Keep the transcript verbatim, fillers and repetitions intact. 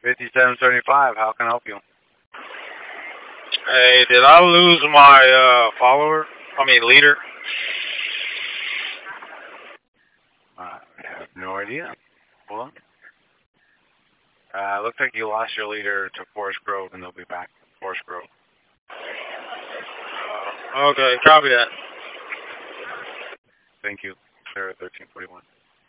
fifty-seven seventy-five, how can I help you? Hey, did I lose my uh, follower? I mean, leader? Uh, I have no idea. Hold on. Uh, looks like you lost your leader to Forest Grove, and they'll be back to Forest Grove. Uh, okay, copy that. Thank you, Sarah thirteen forty-one.